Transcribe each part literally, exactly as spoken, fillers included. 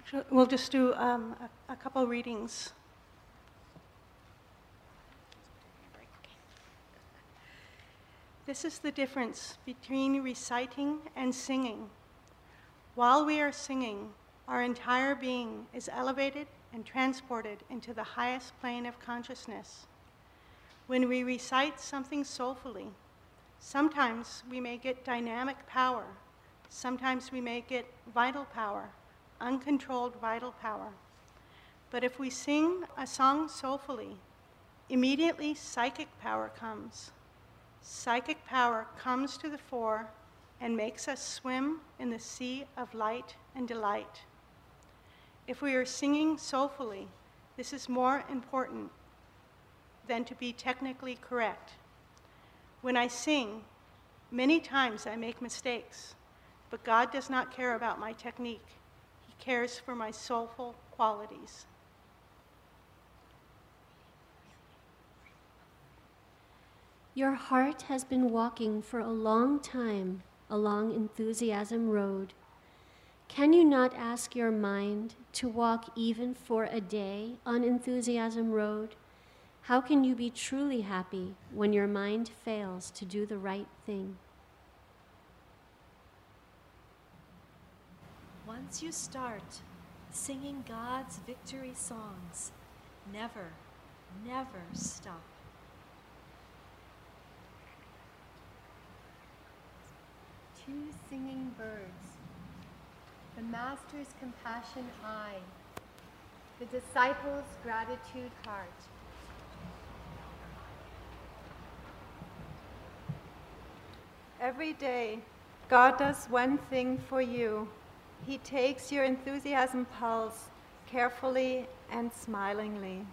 Actually, we'll just do um, a, a couple readings. This is the difference between reciting and singing. While we are singing, our entire being is elevated and transported into the highest plane of consciousness. When we recite something soulfully, sometimes we may get dynamic power, sometimes we may get vital power, uncontrolled vital power. But if we sing a song soulfully, immediately psychic power comes. Psychic power comes to the fore and makes us swim in the sea of light and delight. If we are singing soulfully, this is more important than to be technically correct. When I sing, many times I make mistakes, but God does not care about my technique. He cares for my soulful qualities. Your heart has been walking for a long time along Enthusiasm Road. Can you not ask your mind to walk even for a day on Enthusiasm Road? How can you be truly happy when your mind fails to do the right thing? Once you start singing God's victory songs, never, never stop. Two singing birds, the Master's compassion eye, the disciple's gratitude heart. Every day, God does one thing for you. He takes your enthusiasm pulse carefully and smilingly.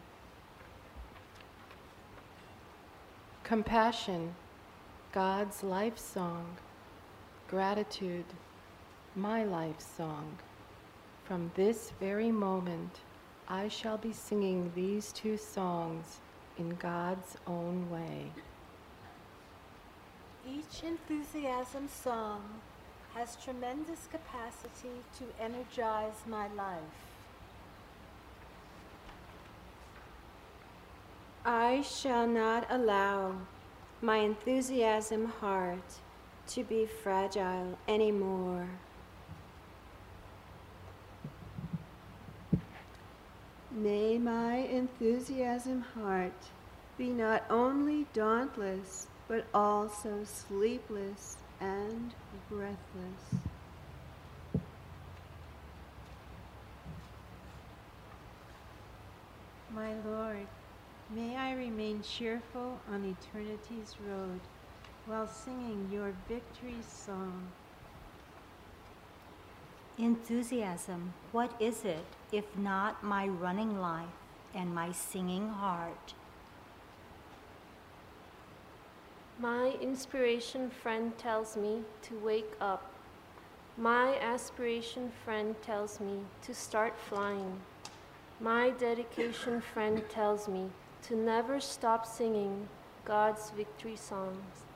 Compassion, God's life song. Gratitude, my life song. From this very moment, I shall be singing these two songs in God's own way. Each enthusiasm song has tremendous capacity to energize my life. I shall not allow my enthusiasm heart to be fragile anymore. May my enthusiasm heart be not only dauntless, but also sleepless and breathless. My Lord, may I remain cheerful on eternity's road while singing your victory song. Enthusiasm, what is it if not my running life and my singing heart? My inspiration friend tells me to wake up. My aspiration friend tells me to start flying. My dedication friend tells me to never stop singing God's victory songs.